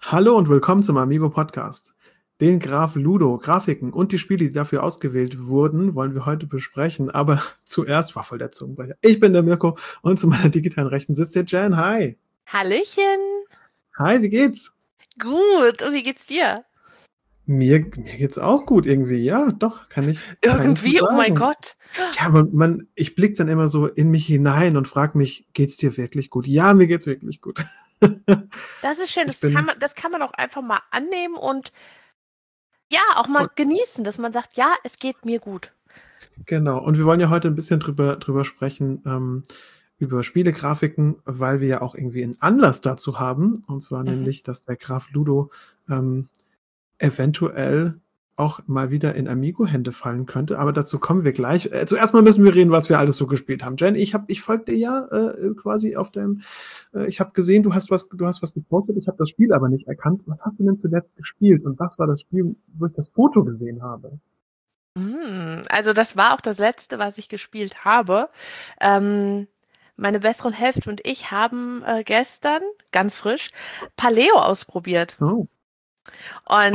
Hallo und willkommen zum Amigo Podcast. Den Graf Ludo, Grafiken und die Spiele, die dafür ausgewählt wurden, wollen wir heute besprechen. Aber zuerst war voll der Zungenbrecher. Ich bin der Mirko und zu meiner digitalen Rechten sitzt der Jan. Hi. Hallöchen. Hi, wie geht's? Gut. Und wie geht's dir? Mir geht's auch gut irgendwie. Ja, doch, kann ich. Irgendwie, oh mein Gott. Ja, ich blicke dann immer so in mich hinein und frage mich, geht's dir wirklich gut? Ja, mir geht's wirklich gut. Das ist schön. Das kann man auch einfach mal annehmen und ja, auch mal genießen, dass man sagt, ja, es geht mir gut. Genau. Und wir wollen ja heute ein bisschen drüber sprechen, über Spielegrafiken, weil wir ja auch irgendwie einen Anlass dazu haben. Und zwar nämlich, dass der Graf Ludo eventuell auch mal wieder in Amigo-Hände fallen könnte. Aber dazu kommen wir gleich. Zuerst mal müssen wir reden, was wir alles so gespielt haben. Jen, ich folge dir ja quasi auf deinem. Ich habe gesehen, du hast was gepostet. Ich habe das Spiel aber nicht erkannt. Was hast du denn zuletzt gespielt? Und was war das Spiel, wo ich das Foto gesehen habe? Also das war auch das Letzte, was ich gespielt habe. Meine besseren Hälfte und ich haben gestern, ganz frisch, Paleo ausprobiert. Oh. Und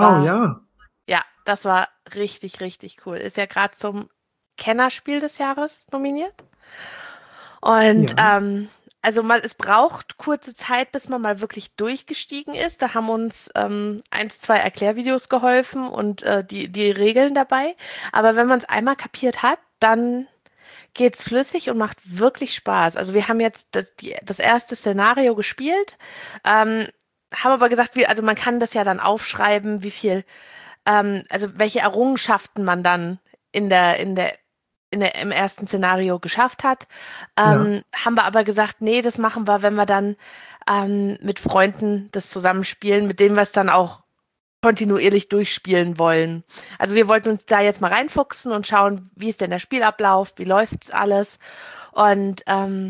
das war richtig, richtig cool. Ist ja gerade zum Kennerspiel des Jahres nominiert. Und es braucht kurze Zeit, bis man mal wirklich durchgestiegen ist. Da haben uns 2 Erklärvideos geholfen und die Regeln dabei. Aber wenn man es einmal kapiert hat, dann geht's flüssig und macht wirklich Spaß. Also wir haben jetzt das erste Szenario gespielt, haben aber gesagt, man kann das ja dann aufschreiben, wie viel, welche Errungenschaften man dann im ersten Szenario geschafft hat. Haben wir aber gesagt, nee, das machen wir, wenn wir dann mit Freunden das zusammenspielen, mit denen wir es dann auch kontinuierlich durchspielen wollen. Also wir wollten uns da jetzt mal reinfuchsen und schauen, wie ist denn der Spielablauf, wie läuft's alles. Und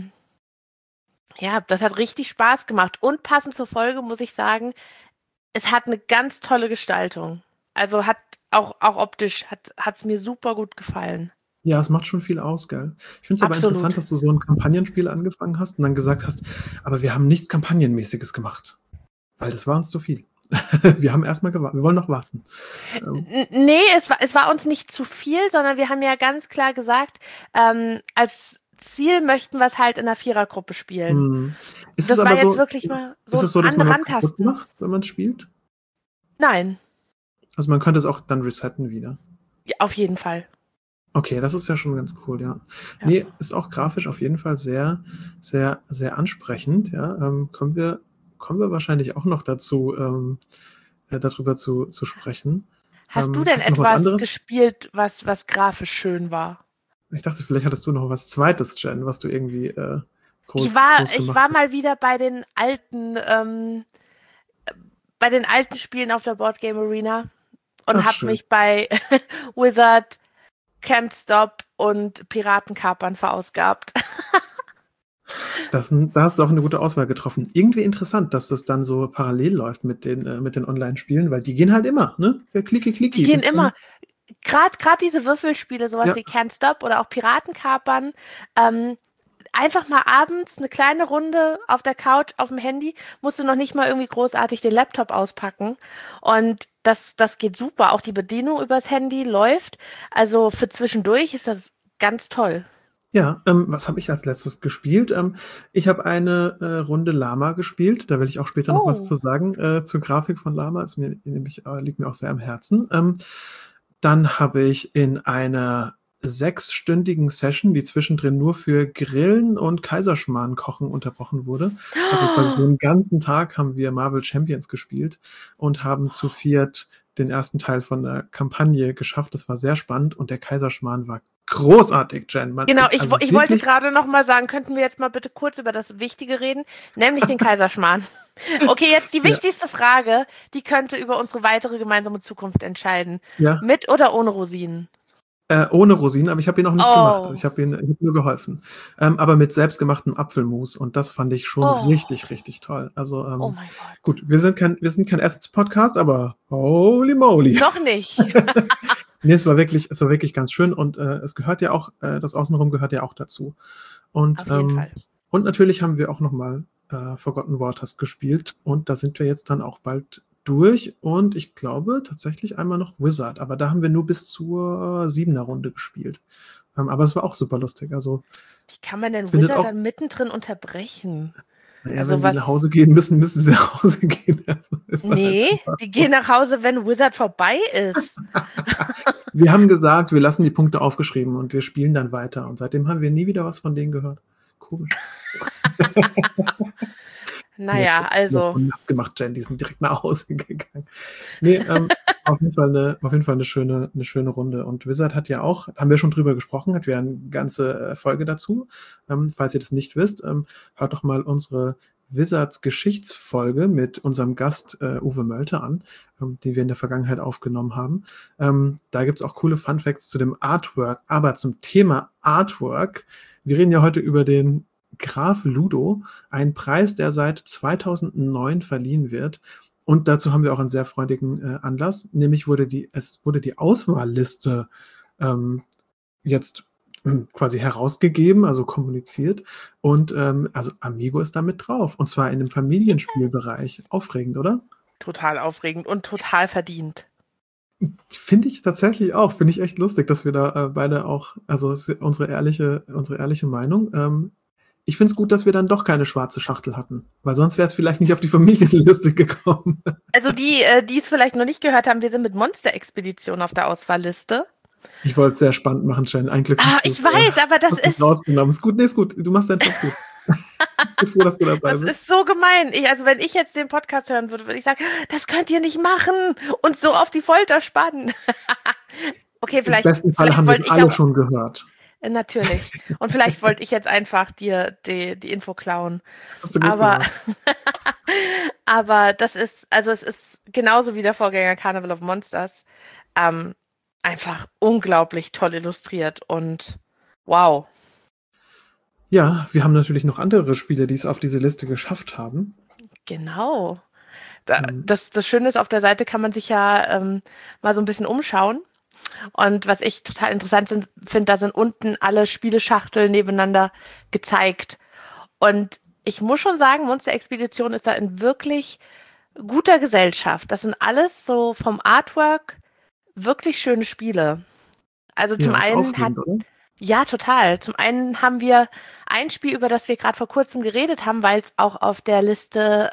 das hat richtig Spaß gemacht. Und passend zur Folge muss ich sagen, es hat eine ganz tolle Gestaltung. Also hat auch optisch hat's mir super gut gefallen. Ja, es macht schon viel aus, gell? Ich finde es aber interessant, dass du so ein Kampagnenspiel angefangen hast und dann gesagt hast, aber wir haben nichts Kampagnenmäßiges gemacht. Weil das war uns zu viel. Wir haben erstmal gewartet. Wir wollen noch warten. Nee, es war uns nicht zu viel, sondern wir haben ja ganz klar gesagt, als Ziel möchten wir es halt in einer Vierergruppe spielen. Ist das es war aber jetzt wirklich mal so ist es so, dass man was kaputt macht, wenn man spielt? Nein. Also man könnte es auch dann resetten wieder? Ja, auf jeden Fall. Okay, das ist ja schon ganz cool, ja. Nee, ist auch grafisch auf jeden Fall sehr, sehr, sehr ansprechend, ja. Kommen wir wahrscheinlich auch noch dazu, darüber zu sprechen. Hast du denn etwas gespielt, was grafisch schön war? Ich dachte, vielleicht hattest du noch was Zweites, Jen, was du irgendwie groß Ich war mal wieder bei den alten Spielen auf der Board Game Arena und habe mich bei Wizard, Can't Stop und Piratenkapern verausgabt. Da hast du auch eine gute Auswahl getroffen. Irgendwie interessant, dass das dann so parallel läuft mit den Online-Spielen, weil die gehen halt immer, ne? Klicki. Die gehen immer. Gerade diese Würfelspiele, sowas wie Can't Stop oder auch Piratenkapern, einfach mal abends eine kleine Runde auf der Couch, auf dem Handy, musst du noch nicht mal irgendwie großartig den Laptop auspacken. Und das geht super. Auch die Bedienung übers Handy läuft. Also für zwischendurch ist das ganz toll. Ja, was habe ich als letztes gespielt? Ich habe eine Runde Lama gespielt. Da will ich auch später noch was zu sagen, zur Grafik von Lama. Liegt mir auch sehr am Herzen. Dann habe ich in einer 6-stündigen Session, die zwischendrin nur für Grillen und Kaiserschmarrn kochen unterbrochen wurde. Also quasi so einen ganzen Tag haben wir Marvel Champions gespielt und haben zu 4 den ersten Teil von der Kampagne geschafft. Das war sehr spannend und der Kaiserschmarrn war großartig, Jen. Genau, ich wollte gerade noch mal sagen, könnten wir jetzt mal bitte kurz über das Wichtige reden, nämlich den Kaiserschmarrn. Okay, jetzt die wichtigste Frage, die könnte über unsere weitere gemeinsame Zukunft entscheiden. Ja. Mit oder ohne Rosinen? Ohne Rosinen, aber ich habe ihn noch nicht gemacht. Also ich habe nur geholfen. Aber mit selbstgemachtem Apfelmus und das fand ich schon richtig, richtig toll. Also oh mein Gott. Gut, wir sind kein Essenspodcast, aber holy moly. Noch nicht. Nee, es war wirklich ganz schön und es gehört ja auch, das Außenrum gehört ja auch dazu. Und, auf jeden Fall. Und natürlich haben wir auch nochmal Forgotten Waters gespielt und da sind wir jetzt dann auch bald durch und ich glaube tatsächlich einmal noch Wizard, aber da haben wir nur bis zur 7er Runde gespielt. Aber es war auch super lustig. Also Wie kann man denn findet Wizard auch, dann mittendrin unterbrechen? naja, Also wenn die nach was? Hause gehen müssen, müssen sie nach Hause gehen. Also ist dann halt Nee, einfach die so. gehen nach Hause, wenn Wizard vorbei ist. Wir haben gesagt, wir lassen die Punkte aufgeschrieben und wir spielen dann weiter. Und seitdem haben wir nie wieder was von denen gehört. Komisch. Naja, also. Das gemacht, Jen, die sind direkt nach Hause gegangen. Nee, auf jeden Fall eine schöne Runde. Und Wizard hat ja auch, haben wir schon drüber gesprochen, hat ja eine ganze Folge dazu. Falls ihr das nicht wisst, hört doch mal unsere Wizards Geschichtsfolge mit unserem Gast Uwe Mölter an, die wir in der Vergangenheit aufgenommen haben. Da gibt es auch coole Funfacts zu dem Artwork, aber zum Thema Artwork. Wir reden ja heute über den Graf Ludo, ein Preis, der seit 2009 verliehen wird. Und dazu haben wir auch einen sehr freudigen Anlass, nämlich wurde die Auswahlliste jetzt quasi herausgegeben, also kommuniziert. Und also Amigo ist da mit drauf. Und zwar in dem Familienspielbereich. Aufregend, oder? Total aufregend und total verdient. Finde ich tatsächlich auch. Finde ich echt lustig, dass wir da beide auch, also unsere ehrliche Meinung. Ich finde es gut, dass wir dann doch keine schwarze Schachtel hatten, weil sonst wäre es vielleicht nicht auf die Familienliste gekommen. Also die es vielleicht noch nicht gehört haben, wir sind mit Monster-Expedition auf der Auswahlliste. Ich wollte es sehr spannend machen, Jen. Ein Glück hast ich weiß, aber das ist rausgenommen. Ist gut, nee, ist gut. Du machst deinen Job gut. Ich bin froh, dass du dabei bist. Das ist so gemein. Also wenn ich jetzt den Podcast hören würde, würde ich sagen, das könnt ihr nicht machen und so auf die Folter spannen. Okay, vielleicht. Im besten Fall haben wir es alle schon gehört. Natürlich. Und vielleicht wollte ich jetzt einfach dir die Info klauen. Hast du gut gemacht. Aber das ist, also es ist genauso wie der Vorgänger Carnival of Monsters. Einfach unglaublich toll illustriert und wow. Ja, wir haben natürlich noch andere Spiele, die es auf diese Liste geschafft haben. Genau. Das Schöne ist, auf der Seite kann man sich ja mal so ein bisschen umschauen. Und was ich total interessant finde, da sind unten alle Spieleschachteln nebeneinander gezeigt. Und ich muss schon sagen, Monster Expedition ist da in wirklich guter Gesellschaft. Das sind alles so vom Artwork wirklich schöne Spiele. Also zum einen ja, total. Zum einen haben wir ein Spiel, über das wir gerade vor kurzem geredet haben, weil es auch auf der Liste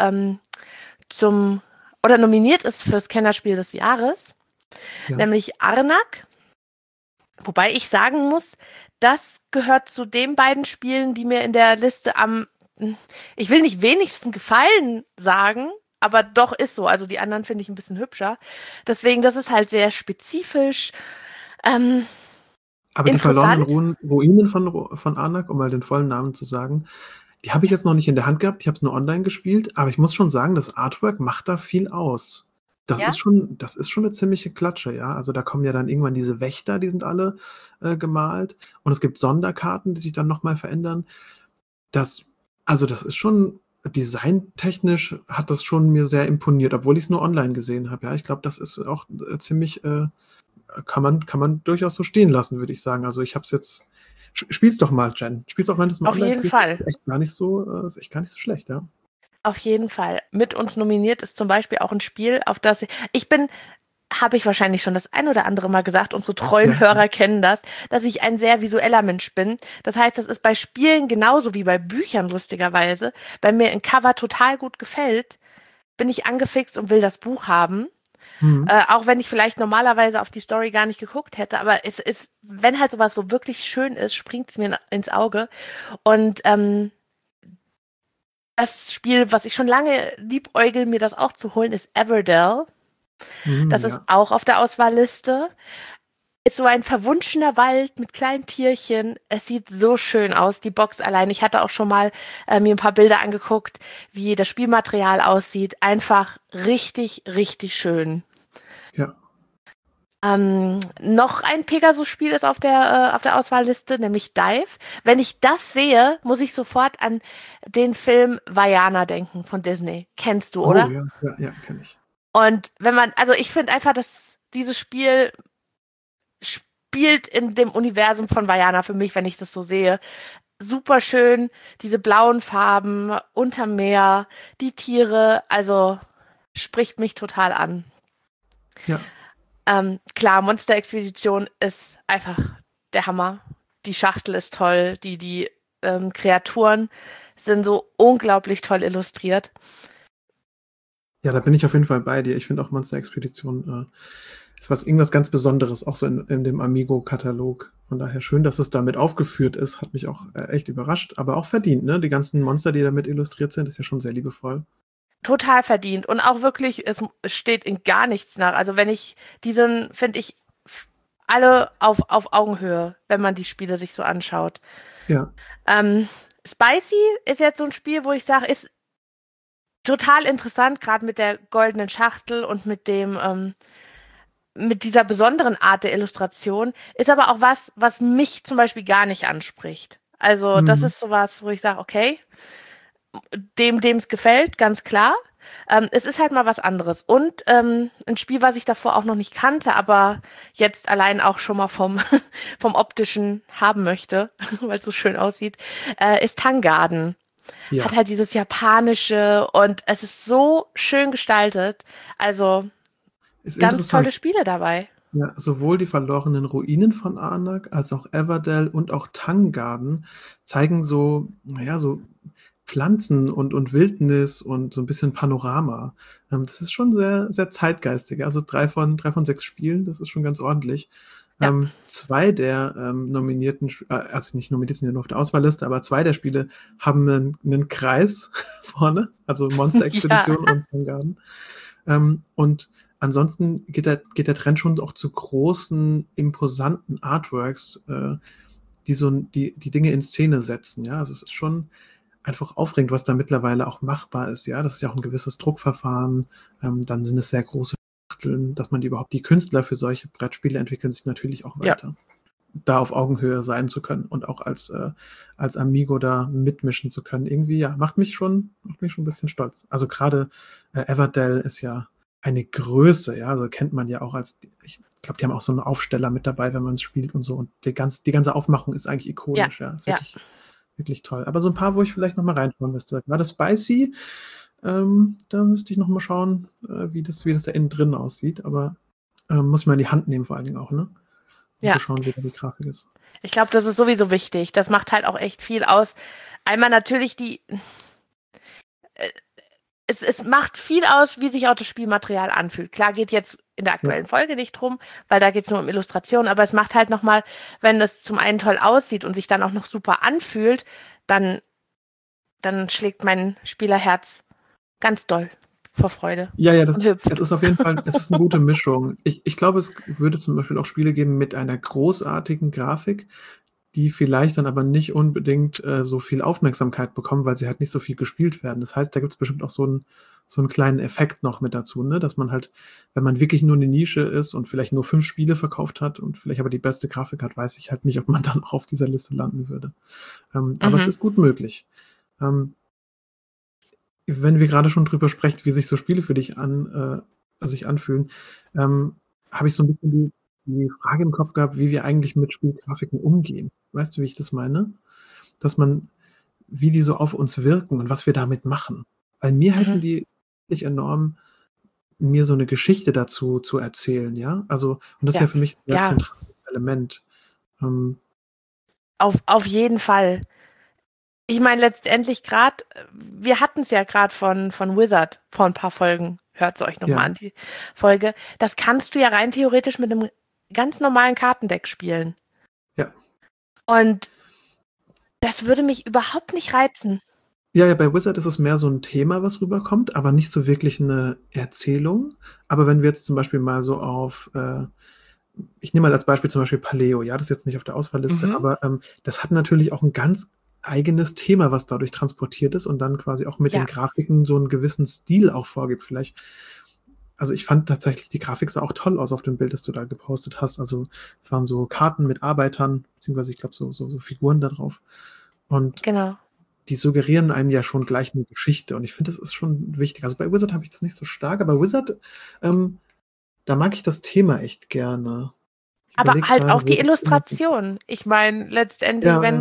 nominiert ist fürs Kennerspiel des Jahres. Ja. Nämlich Arnak. Wobei ich sagen muss, das gehört zu den beiden Spielen, die mir in der Liste ich will nicht wenigsten gefallen sagen, aber doch ist so. Also die anderen finde ich ein bisschen hübscher. Deswegen, das ist halt sehr spezifisch. Aber die verlorenen Ruinen von Arnak, um mal den vollen Namen zu sagen, die habe ich jetzt noch nicht in der Hand gehabt. Ich habe es nur online gespielt. Aber ich muss schon sagen, das Artwork macht da viel aus. Das ist schon eine ziemliche Klatsche, ja. Also da kommen ja dann irgendwann diese Wächter, die sind alle gemalt. Und es gibt Sonderkarten, die sich dann nochmal verändern. Das ist schon, designtechnisch hat das schon mir sehr imponiert, obwohl ich es nur online gesehen habe. Ja, ich glaube, das ist auch ziemlich, kann man durchaus so stehen lassen, würde ich sagen. Also ich habe es jetzt, spiel's doch mal, Jen. Spiel's auch, wenn du es mal auf online spielst. Auf jeden Fall. Ist echt gar nicht so schlecht, ja. Auf jeden Fall. Mit uns nominiert ist zum Beispiel auch ein Spiel, auf das habe ich wahrscheinlich schon das ein oder andere Mal gesagt, unsere treuen Hörer kennen das, dass ich ein sehr visueller Mensch bin. Das heißt, das ist bei Spielen genauso wie bei Büchern lustigerweise. Bei mir ein Cover total gut gefällt, bin ich angefixt und will das Buch haben. Auch wenn ich vielleicht normalerweise auf die Story gar nicht geguckt hätte, aber es ist, wenn halt sowas so wirklich schön ist, springt es mir ins Auge. Und das Spiel, was ich schon lange liebäugel, mir das auch zu holen, ist Everdell. Das ist auch auf der Auswahlliste. Ist so ein verwunschener Wald mit kleinen Tierchen. Es sieht so schön aus, die Box allein. Ich hatte auch schon mal mir ein paar Bilder angeguckt, wie das Spielmaterial aussieht. Einfach richtig, richtig schön. Ja. Noch ein Pegasus-Spiel ist auf der Auswahlliste, nämlich Dive. Wenn ich das sehe, muss ich sofort an den Film Vaiana denken von Disney. Kennst du, oder? Ja, kenn ich. Und ich finde einfach, dass dieses Spiel spielt in dem Universum von Vaiana für mich, wenn ich das so sehe. super schön, diese blauen Farben unterm Meer, die Tiere, also spricht mich total an. Ja. Klar, Monster-Expedition ist einfach der Hammer. Die Schachtel ist toll, die Kreaturen sind so unglaublich toll illustriert. Ja, da bin ich auf jeden Fall bei dir. Ich finde auch Monster Expedition ist irgendwas ganz Besonderes, auch so in dem Amigo-Katalog. Von daher schön, dass es damit aufgeführt ist, hat mich auch echt überrascht, aber auch verdient, ne? Die ganzen Monster, die damit illustriert sind, ist ja schon sehr liebevoll. Total verdient und auch wirklich, es steht in gar nichts nach. Also die sind, finde ich, alle auf Augenhöhe, wenn man die Spiele sich so anschaut. Ja. Spicy ist jetzt so ein Spiel, wo ich sage, ist total interessant, gerade mit der goldenen Schachtel und mit dieser besonderen Art der Illustration, ist aber auch was mich zum Beispiel gar nicht anspricht. Also das ist sowas, wo ich sage, okay, dem es gefällt, ganz klar. Es ist halt mal was anderes. Und ein Spiel, was ich davor auch noch nicht kannte, aber jetzt allein auch schon mal vom Optischen haben möchte, weil es so schön aussieht, ist Tang Garden. Ja. Hat halt dieses Japanische und es ist so schön gestaltet. Also Ist ganz tolle Spiele dabei. Ja, sowohl die verlorenen Ruinen von Arnak als auch Everdell und auch Tang Garden zeigen so Pflanzen und Wildnis und so ein bisschen Panorama. Das ist schon sehr, sehr zeitgeistig. Also 3 von 6 Spielen, das ist schon ganz ordentlich. Ja. 2 der nominierten, also nicht nominiert, sind ja nur auf der Auswahlliste, aber 2 der Spiele haben einen Kreis vorne, also Monster Expedition und Tang Garden. Und ansonsten geht der Trend schon auch zu großen, imposanten Artworks, die Dinge in Szene setzen. Ja, also es ist schon einfach aufregend, was da mittlerweile auch machbar ist. Ja, das ist ja auch ein gewisses Druckverfahren. Dann sind es sehr große Schachteln, dass man die Künstler für solche Brettspiele entwickeln sich natürlich auch weiter. Ja. Da auf Augenhöhe sein zu können und auch als Amigo da mitmischen zu können. Irgendwie, ja, macht mich schon ein bisschen stolz. Also gerade Everdell ist ja eine Größe, ja, also kennt man ja auch ich glaube, die haben auch so einen Aufsteller mit dabei, wenn man es spielt und so. Und die ganze Aufmachung ist eigentlich ikonisch, ja. Ist wirklich, wirklich toll. Aber so ein paar, wo ich vielleicht noch mal reinschauen müsste. War das Spicy? Da müsste ich noch mal schauen, wie das da innen drin aussieht. Aber muss man in die Hand nehmen vor allen Dingen auch, ne? Um zu schauen, wie da die Grafik ist. Ich glaube, das ist sowieso wichtig. Das macht halt auch echt viel aus. Einmal natürlich es macht viel aus, wie sich auch das Spielmaterial anfühlt. Klar geht jetzt in der aktuellen Folge nicht drum, weil da geht es nur um Illustrationen, aber es macht halt nochmal, wenn es zum einen toll aussieht und sich dann auch noch super anfühlt, dann schlägt mein Spielerherz ganz doll vor Freude. Ja, es ist auf jeden Fall, es ist eine gute Mischung. Ich glaube, es würde zum Beispiel auch Spiele geben mit einer großartigen Grafik, die vielleicht dann aber nicht unbedingt so viel Aufmerksamkeit bekommen, weil sie halt nicht so viel gespielt werden. Das heißt, da gibt es bestimmt auch so einen kleinen Effekt noch mit dazu, ne? Dass man halt, wenn man wirklich nur eine Nische ist und vielleicht nur 5 Spiele verkauft hat und vielleicht aber die beste Grafik hat, weiß ich halt nicht, ob man dann auch auf dieser Liste landen würde. Aber es ist gut möglich. Wenn wir gerade schon drüber sprechen, wie sich so Spiele für dich sich anfühlen, habe ich so ein bisschen die Frage im Kopf gehabt, wie wir eigentlich mit Spielgrafiken umgehen. Weißt du, wie ich das meine? Wie die so auf uns wirken und was wir damit machen. Weil mir helfen die nicht enorm, mir so eine Geschichte dazu zu erzählen, ja? Also, und das ist ja für mich ein sehr zentrales Element. Auf jeden Fall. Ich meine, letztendlich gerade, wir hatten es ja gerade von Wizard vor ein paar Folgen. Hört es euch nochmal an, die Folge. Das kannst du ja rein theoretisch mit einem ganz normalen Kartendeck spielen. Ja. Und das würde mich überhaupt nicht reizen. Ja, bei Wizard ist es mehr so ein Thema, was rüberkommt, aber nicht so wirklich eine Erzählung. Aber wenn wir jetzt zum Beispiel mal so ich nehme mal als Beispiel zum Beispiel Paleo, ja, das ist jetzt nicht auf der Auswahlliste, aber das hat natürlich auch ein ganz eigenes Thema, was dadurch transportiert ist und dann quasi auch mit den Grafiken so einen gewissen Stil auch vorgibt. Vielleicht, also ich fand tatsächlich, die Grafik sah auch toll aus auf dem Bild, das du da gepostet hast. Also es waren so Karten mit Arbeitern, beziehungsweise ich glaube so Figuren da drauf. Und die suggerieren einem ja schon gleich eine Geschichte und ich finde, das ist schon wichtig. Also bei Wizard habe ich das nicht so stark, aber Wizard, da mag ich das Thema echt gerne. Aber halt auch die Illustration. Ich meine, letztendlich,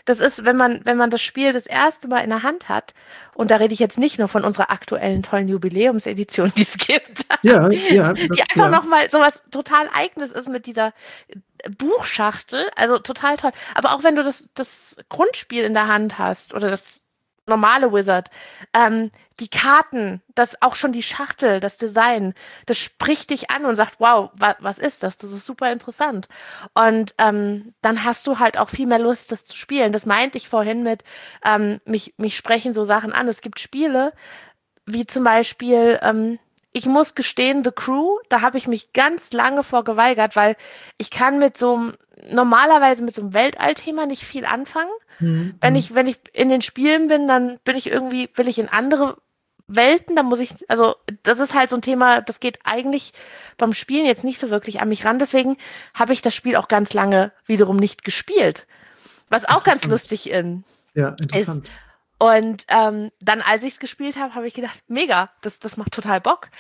das ist, wenn man das Spiel das erste Mal in der Hand hat, und da rede ich jetzt nicht nur von unserer aktuellen tollen Jubiläumsedition, die es gibt, Ja, die einfach nochmal so was total Eigenes ist mit dieser Buchschachtel, also total toll. Aber auch wenn du das Grundspiel in der Hand hast oder das normale Wizard, die Karten, auch schon die Schachtel, das Design, das spricht dich an und sagt, wow, was ist das? Das ist super interessant. Und dann hast du halt auch viel mehr Lust, das zu spielen. Das meinte ich vorhin mit, mich sprechen so Sachen an. Es gibt Spiele, wie zum Beispiel, ich muss gestehen, The Crew, da habe ich mich ganz lange vor geweigert, weil ich kann normalerweise mit so einem Weltallthema nicht viel anfangen. Wenn ich in den Spielen bin, dann will ich in andere Welten, dann also das ist halt so ein Thema, das geht eigentlich beim Spielen jetzt nicht so wirklich an mich ran, deswegen habe ich das Spiel auch ganz lange wiederum nicht gespielt. Was auch ganz lustig ist. Ja, interessant. Und dann, als ich es gespielt habe, habe ich gedacht, mega, das macht total Bock.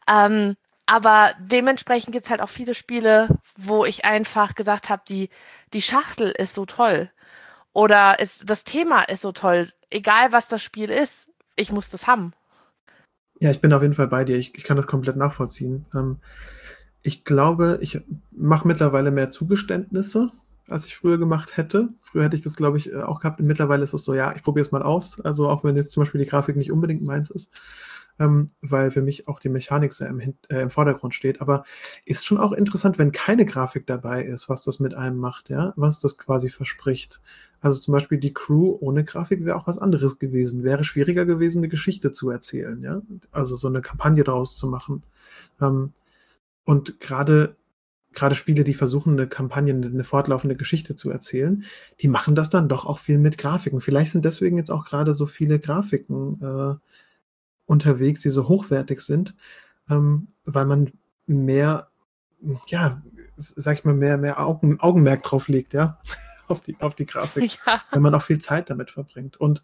Aber dementsprechend gibt es halt auch viele Spiele, wo ich einfach gesagt habe, die Schachtel ist so toll. Oder das Thema ist so toll. Egal, was das Spiel ist, ich muss das haben. Ja, ich bin auf jeden Fall bei dir. Ich kann das komplett nachvollziehen. Ich glaube, ich mache mittlerweile mehr Zugeständnisse, als ich früher gemacht hätte. Früher hätte ich das, glaube ich, auch gehabt. Und mittlerweile ist es so, ja, ich probiere es mal aus. Also auch wenn jetzt zum Beispiel die Grafik nicht unbedingt meins ist. Weil für mich auch die Mechanik sehr im Vordergrund steht. Aber ist schon auch interessant, wenn keine Grafik dabei ist, was das mit einem macht, ja, was das quasi verspricht. Also zum Beispiel die Crew ohne Grafik wäre auch was anderes gewesen. Wäre schwieriger gewesen, eine Geschichte zu erzählen, ja. Also so eine Kampagne daraus zu machen. Und gerade Spiele, die versuchen, eine Kampagne, eine fortlaufende Geschichte zu erzählen, die machen das dann doch auch viel mit Grafiken. Vielleicht sind deswegen jetzt auch gerade so viele Grafiken unterwegs, die so hochwertig sind, weil man mehr, ja, sag ich mal, mehr Augenmerk drauf legt, ja, auf die Grafik, wenn man auch viel Zeit damit verbringt. Und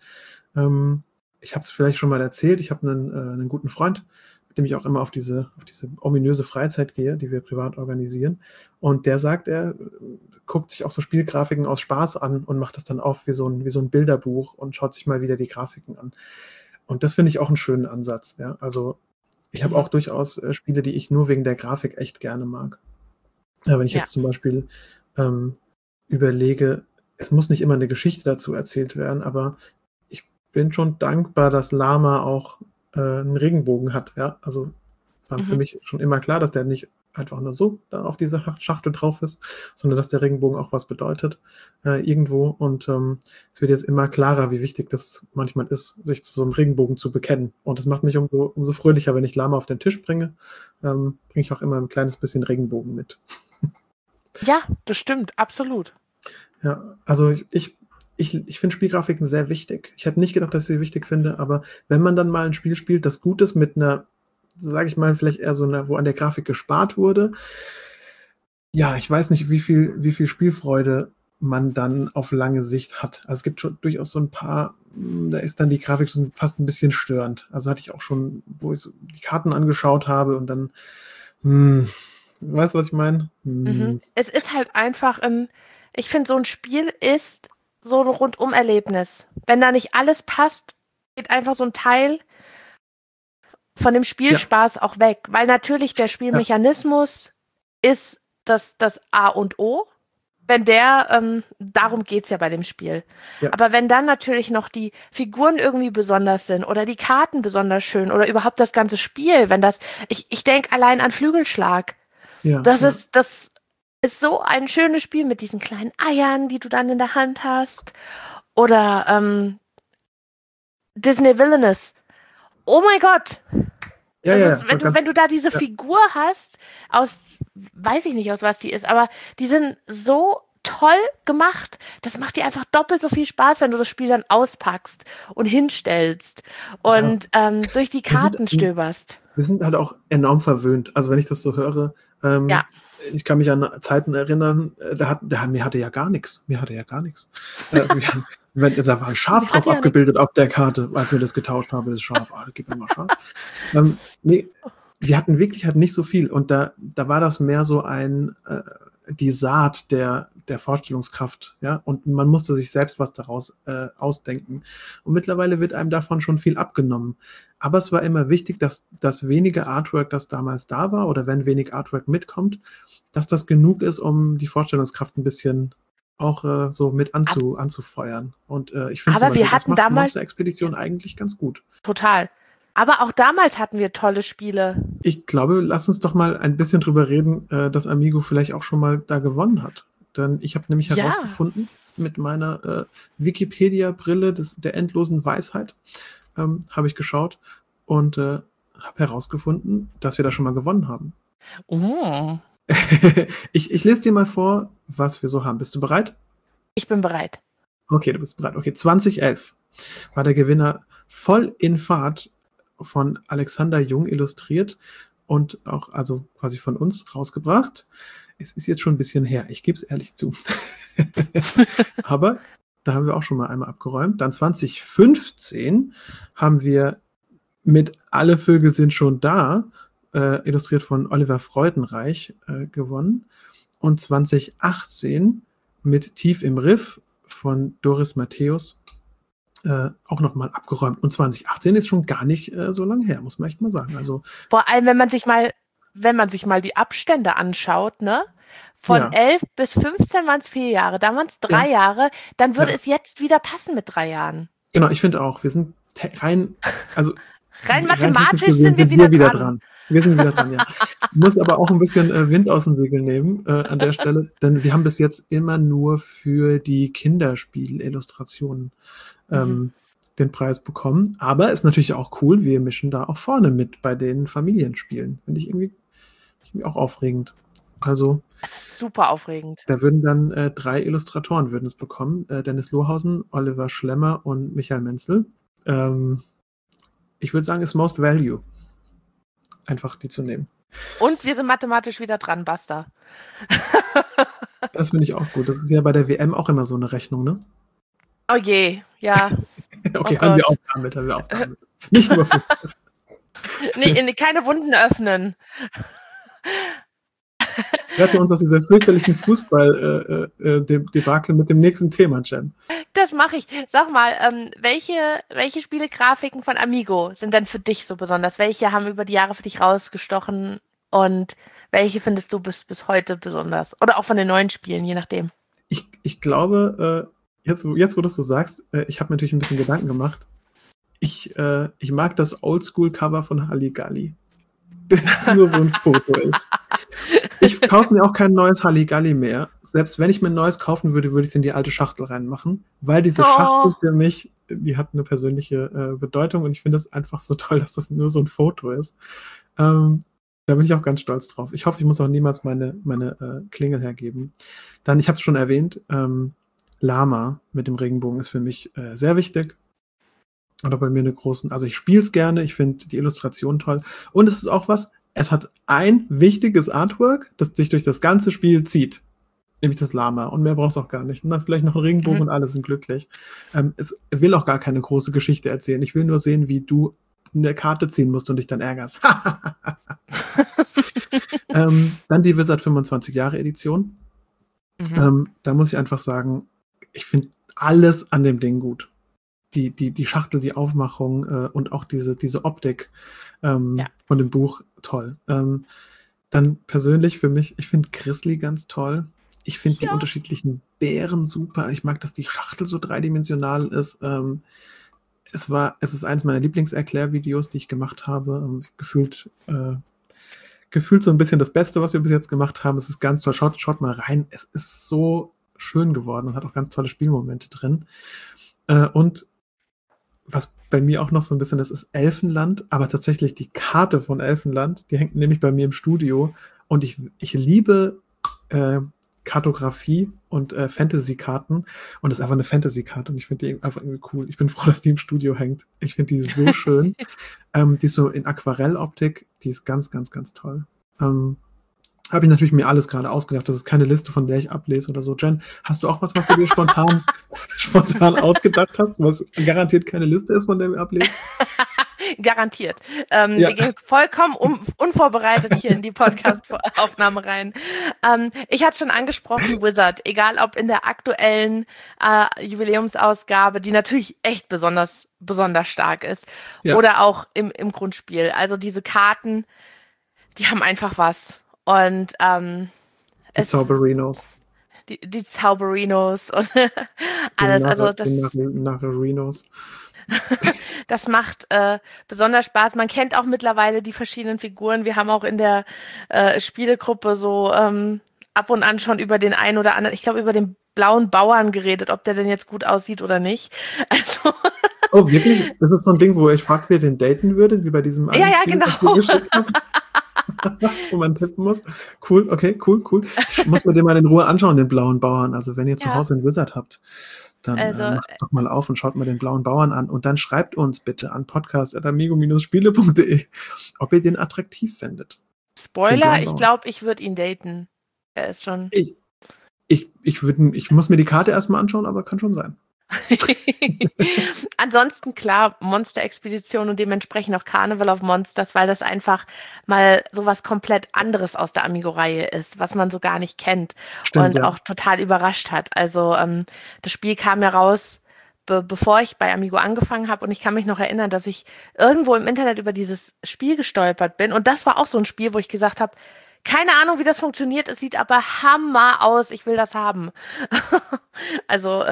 ich habe es vielleicht schon mal erzählt, ich habe einen guten Freund, mit dem ich auch immer auf diese ominöse Freizeit gehe, die wir privat organisieren. Und der sagt, er guckt sich auch so Spielgrafiken aus Spaß an und macht das dann auf wie so ein Bilderbuch und schaut sich mal wieder die Grafiken an. Und das finde ich auch einen schönen Ansatz. Ja? Also ich habe auch durchaus Spiele, die ich nur wegen der Grafik echt gerne mag. Ja, wenn ich jetzt zum Beispiel überlege, es muss nicht immer eine Geschichte dazu erzählt werden, aber ich bin schon dankbar, dass Lama auch einen Regenbogen hat. Ja? Also es war für mich schon immer klar, dass der nicht einfach nur so da auf dieser Schachtel drauf ist, sondern dass der Regenbogen auch was bedeutet irgendwo. Und es wird jetzt immer klarer, wie wichtig das manchmal ist, sich zu so einem Regenbogen zu bekennen. Und das macht mich umso fröhlicher, wenn ich Lama auf den Tisch bringe, bringe ich auch immer ein kleines bisschen Regenbogen mit. Ja, das stimmt, absolut. Ja, also ich finde Spielgrafiken sehr wichtig. Ich hätte nicht gedacht, dass ich sie wichtig finde, aber wenn man dann mal ein Spiel spielt, das gut ist mit einer, sage ich mal, vielleicht eher so wo an der Grafik gespart wurde. Ja, ich weiß nicht, wie viel Spielfreude man dann auf lange Sicht hat. Also es gibt schon durchaus so ein paar, da ist dann die Grafik so fast ein bisschen störend. Also hatte ich auch schon, wo ich so die Karten angeschaut habe und dann, weißt du, was ich meine? Es ist halt einfach ich finde, so ein Spiel ist so ein Rundum-Erlebnis. Wenn da nicht alles passt, geht einfach so ein Teil von dem Spielspaß auch weg, weil natürlich der Spielmechanismus ist das A und O. Wenn darum geht es ja bei dem Spiel. Ja. Aber wenn dann natürlich noch die Figuren irgendwie besonders sind oder die Karten besonders schön oder überhaupt das ganze Spiel, ich denke allein an Flügelschlag. Ja, das ist so ein schönes Spiel mit diesen kleinen Eiern, die du dann in der Hand hast. Oder Disney Villainous. Oh mein Gott! Wenn du da diese Figur hast, weiß ich nicht, aus was die ist, aber die sind so toll gemacht. Das macht dir einfach doppelt so viel Spaß, wenn du das Spiel dann auspackst und hinstellst und durch die Karten stöberst. Wir sind halt auch enorm verwöhnt. Also wenn ich das so höre, ich kann mich an Zeiten erinnern, mir hatte ja gar nichts. Da war ein Schaf drauf abgebildet auf der Karte, als wir das getauscht haben, das Schaf. Gib mir mal Schaf. Nee, die hatten nicht so viel. Und da war das mehr so ein die Saat der Vorstellungskraft, ja, und man musste sich selbst was daraus ausdenken. Und mittlerweile wird einem davon schon viel abgenommen. Aber es war immer wichtig, dass das wenige Artwork, das damals da war, oder wenn wenig Artwork mitkommt, dass das genug ist, um die Vorstellungskraft ein bisschen auch so mit anzufeuern. Und ich finde zum Beispiel, das macht Monster-Expedition eigentlich ganz gut. Total. Aber auch damals hatten wir tolle Spiele. Ich glaube, lass uns doch mal ein bisschen drüber reden, dass Amigo vielleicht auch schon mal da gewonnen hat. Denn ich habe nämlich herausgefunden, mit meiner Wikipedia-Brille der endlosen Weisheit, habe ich geschaut und habe herausgefunden, dass wir da schon mal gewonnen haben. Oh. Ich lese dir mal vor, was wir so haben. Bist du bereit? Ich bin bereit. Okay, du bist bereit. Okay, 2011 war der Gewinner Voll in Fahrt von Alexander Jung illustriert und auch also quasi von uns rausgebracht. Es ist jetzt schon ein bisschen her, ich gebe es ehrlich zu. Aber da haben wir auch schon mal einmal abgeräumt. Dann 2015 haben wir mit Alle Vögel sind schon da, illustriert von Oliver Freudenreich, gewonnen. Und 2018 mit Tief im Riff von Doris Matthäus auch nochmal abgeräumt. Und 2018 ist schon gar nicht so lange her, muss man echt mal sagen. Also, vor allem, wenn man sich mal die Abstände anschaut, ne? Von 11 bis 15 waren es 4 Jahre, dann waren es 3 Jahre, dann würde es jetzt wieder passen mit 3 Jahren. Genau, ich finde auch, wir sind rein mathematisch sind wir wieder dran. Wir sind wieder dran, ja. Ich muss aber auch ein bisschen Wind aus den Segeln nehmen an der Stelle, denn wir haben bis jetzt immer nur für die Kinderspielillustrationen den Preis bekommen. Aber ist natürlich auch cool, wir mischen da auch vorne mit bei den Familienspielen. Finde ich irgendwie auch aufregend. Also, das ist super aufregend. Da würden dann 3 Illustratoren würden es bekommen. Dennis Lohausen, Oliver Schlemmer und Michael Menzel. Ich würde sagen, ist Most Value. Einfach die zu nehmen. Und wir sind mathematisch wieder dran, Basta. Das finde ich auch gut. Das ist ja bei der WM auch immer so eine Rechnung, ne? Oh je, ja. Okay, haben wir auch damit. Nicht nur fürs keine Wunden öffnen. Rette uns aus dieser fürchterlichen Fußball-Debakel mit dem nächsten Thema, Jen. Das mache ich. Sag mal, welche Spielegrafiken von Amigo sind denn für dich so besonders? Welche haben über die Jahre für dich rausgestochen und welche findest du bis heute besonders? Oder auch von den neuen Spielen, je nachdem. Ich glaube, jetzt wo du das so sagst, ich habe mir natürlich ein bisschen Gedanken gemacht. Ich mag das Oldschool-Cover von Halligalli. Das nur so ein Foto ist. Ich kaufe mir auch kein neues Halligalli mehr. Selbst wenn ich mir ein neues kaufen würde, würde ich es in die alte Schachtel reinmachen, weil diese Schachtel für mich, die hat eine persönliche Bedeutung und ich finde es einfach so toll, dass das nur so ein Foto ist. Da bin ich auch ganz stolz drauf. Ich hoffe, ich muss auch niemals meine Klingel hergeben. Dann, ich habe es schon erwähnt, Lama mit dem Regenbogen ist für mich sehr wichtig. Oder bei mir eine großen, also ich spiele es gerne, ich finde die Illustration toll. Und es ist auch es hat ein wichtiges Artwork, das sich durch das ganze Spiel zieht. Nämlich das Lama. Und mehr brauchst du auch gar nicht. Und dann vielleicht noch ein Regenbogen und alle sind glücklich. Es will auch gar keine große Geschichte erzählen. Ich will nur sehen, wie du eine Karte ziehen musst und dich dann ärgerst. Dann die Wizard 25 Jahre Edition. Da muss ich einfach sagen, ich finde alles an dem Ding gut. Die Schachtel, die Aufmachung und auch diese Optik von dem Buch toll. Dann persönlich für mich, ich finde Grizzly ganz toll. Ich finde die unterschiedlichen Bären super. Ich mag, dass die Schachtel so dreidimensional ist. Es ist eines meiner Lieblingserklärvideos, die ich gemacht habe. Gefühlt so ein bisschen das Beste, was wir bis jetzt gemacht haben. Es ist ganz toll. Schaut mal rein. Es ist so schön geworden und hat auch ganz tolle Spielmomente drin. Und was bei mir auch noch so ein bisschen, das ist Elfenland, aber tatsächlich die Karte von Elfenland, die hängt nämlich bei mir im Studio und ich liebe Kartografie und Fantasy-Karten und das ist einfach eine Fantasy-Karte und ich finde die einfach irgendwie cool. Ich bin froh, dass die im Studio hängt. Ich finde die so schön. Die ist so in Aquarelloptik, die ist ganz, ganz, ganz toll. Habe ich natürlich mir alles gerade ausgedacht. Das ist keine Liste, von der ich ablese oder so. Jen, hast du auch was du dir spontan ausgedacht hast, was garantiert keine Liste ist, von der wir ablesen? Garantiert. Wir gehen vollkommen unvorbereitet hier in die Podcast-Aufnahme rein. Ich hatte schon angesprochen, Wizard, egal ob in der aktuellen Jubiläumsausgabe, die natürlich echt besonders stark ist, oder auch im Grundspiel. Also diese Karten, die haben einfach was. Und die Zauberinos. Die Zauberinos und alles. Nacharinos. Das macht besonders Spaß. Man kennt auch mittlerweile die verschiedenen Figuren. Wir haben auch in der Spielegruppe so ab und an schon über den einen oder anderen, ich glaube über den blauen Bauern geredet, ob der denn jetzt gut aussieht oder nicht. Also oh, wirklich? Das ist so ein Ding, wo ich frage, wer den daten würde, wie bei diesem einen Spiel, das du geschickt hast. Wo man tippen muss. Cool, okay, cool. Ich muss mir den mal in Ruhe anschauen, den blauen Bauern. Also wenn ihr zu Hause einen Wizard habt, dann macht es doch mal auf und schaut mal den blauen Bauern an. Und dann schreibt uns bitte an podcast@amigo-spiele.de, ob ihr den attraktiv findet. Spoiler, ich glaube, ich würde ihn daten. Er ist schon... Ich muss mir die Karte erstmal anschauen, aber kann schon sein. Ansonsten klar, Monster-Expedition und dementsprechend auch Carnival of Monsters, weil das einfach mal sowas komplett anderes aus der Amigo-Reihe ist, was man so gar nicht kennt. Stimmt, und auch total überrascht hat. Also das Spiel kam ja raus, bevor ich bei Amigo angefangen habe, und ich kann mich noch erinnern, dass ich irgendwo im Internet über dieses Spiel gestolpert bin, und das war auch so ein Spiel, wo ich gesagt habe, keine Ahnung, wie das funktioniert, es sieht aber Hammer aus, ich will das haben. Also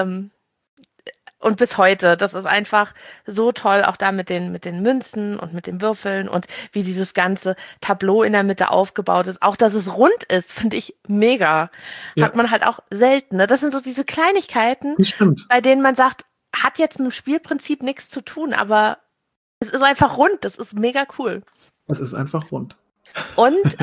und bis heute, das ist einfach so toll, auch da mit den Münzen und mit den Würfeln und wie dieses ganze Tableau in der Mitte aufgebaut ist. Auch, dass es rund ist, finde ich mega. Ja. Hat man halt auch selten. Ne? Das sind so diese Kleinigkeiten, bei denen man sagt, hat jetzt mit dem Spielprinzip nichts zu tun, aber es ist einfach rund. Das ist mega cool. Es ist einfach rund. Und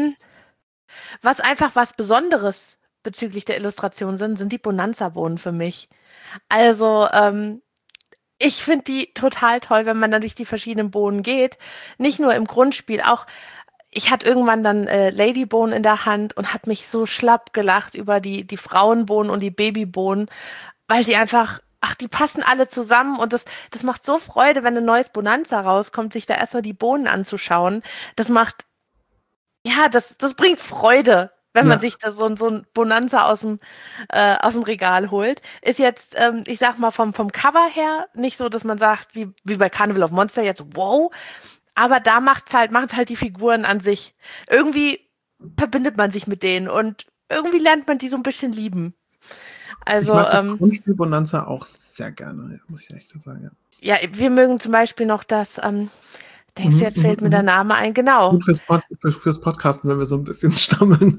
was Besonderes bezüglich der Illustration sind die Bonanza-Bohnen für mich. Also, ich finde die total toll, wenn man dann durch die verschiedenen Bohnen geht. Nicht nur im Grundspiel, auch ich hatte irgendwann dann Ladybohnen in der Hand und habe mich so schlapp gelacht über die Frauenbohnen und die Babybohnen, weil die einfach, die passen alle zusammen, und das macht so Freude, wenn ein neues Bonanza rauskommt, sich da erstmal die Bohnen anzuschauen. Das macht, das bringt Freude, wenn man sich da so ein Bonanza aus dem Regal holt. Ist jetzt, ich sag mal, vom Cover her nicht so, dass man sagt, wie bei Carnival of Monsters jetzt, wow, aber da machen's halt die Figuren an sich. Irgendwie verbindet man sich mit denen und irgendwie lernt man die so ein bisschen lieben. Also, ich mag das Grundspiel Bonanza auch sehr gerne, muss ich echt sagen. Ja, wir mögen zum Beispiel noch das, denkst du, jetzt fällt mir der Name ein, genau. Gut fürs Podcasten, wenn wir so ein bisschen stammeln.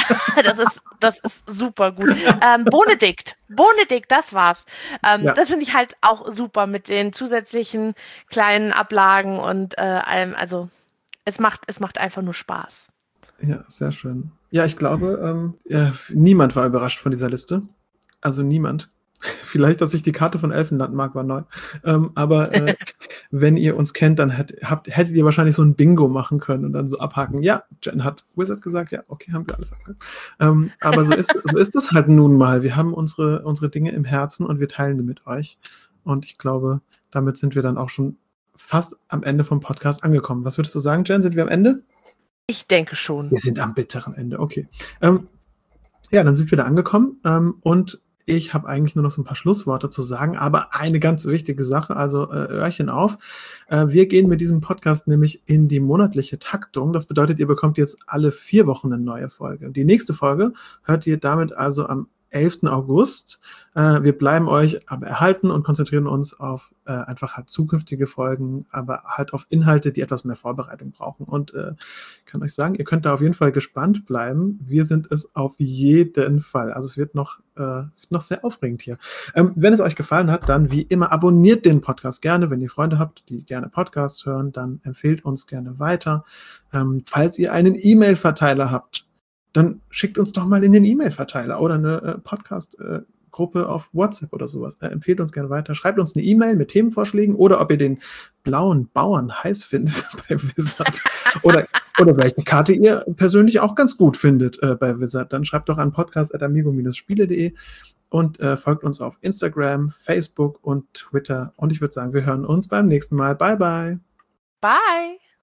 Das ist super gut. Bonedikt, das war's. Das finde ich halt auch super mit den zusätzlichen kleinen Ablagen und allem. Also es macht einfach nur Spaß. Ja, sehr schön. Ja, ich glaube, niemand war überrascht von dieser Liste. Also niemand. Vielleicht, dass ich die Karte von Elfenland mag, war neu. Aber wenn ihr uns kennt, dann hättet ihr wahrscheinlich so ein Bingo machen können und dann so abhaken. Ja, Jen hat Wizard gesagt. Ja, okay, haben wir alles abgehakt. Aber so ist das halt nun mal. Wir haben unsere Dinge im Herzen und wir teilen die mit euch. Und ich glaube, damit sind wir dann auch schon fast am Ende vom Podcast angekommen. Was würdest du sagen, Jen? Sind wir am Ende? Ich denke schon. Wir sind am bitteren Ende, okay. Ja, dann sind wir da angekommen und ich habe eigentlich nur noch so ein paar Schlussworte zu sagen, aber eine ganz wichtige Sache, also Öhrchen auf. Wir gehen mit diesem Podcast nämlich in die monatliche Taktung. Das bedeutet, ihr bekommt jetzt alle 4 Wochen eine neue Folge. Die nächste Folge hört ihr damit also am 11. August. Wir bleiben euch aber erhalten und konzentrieren uns auf einfach halt zukünftige Folgen, aber halt auf Inhalte, die etwas mehr Vorbereitung brauchen. Und kann euch sagen, ihr könnt da auf jeden Fall gespannt bleiben. Wir sind es auf jeden Fall. Also es wird noch sehr aufregend hier. Wenn es euch gefallen hat, dann wie immer abonniert den Podcast gerne. Wenn ihr Freunde habt, die gerne Podcasts hören, dann empfehlt uns gerne weiter. Falls ihr einen E-Mail-Verteiler habt, dann schickt uns doch mal in den E-Mail-Verteiler oder eine Podcast-Gruppe auf WhatsApp oder sowas. Empfehlt uns gerne weiter. Schreibt uns eine E-Mail mit Themenvorschlägen oder ob ihr den blauen Bauern heiß findet bei Wizard oder welche Karte ihr persönlich auch ganz gut findet bei Wizard. Dann schreibt doch an podcast@amigo-spiele.de und folgt uns auf Instagram, Facebook und Twitter. Und ich würde sagen, wir hören uns beim nächsten Mal. Bye, bye. Bye.